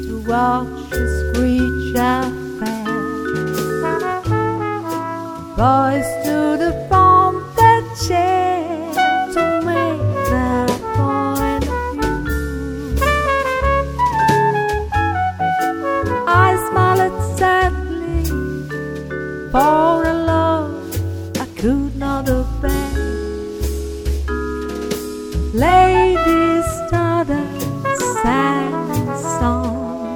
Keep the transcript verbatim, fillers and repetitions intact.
to watch the screech affair. Boys to the front that chair to make their point of view. I smiled sadly for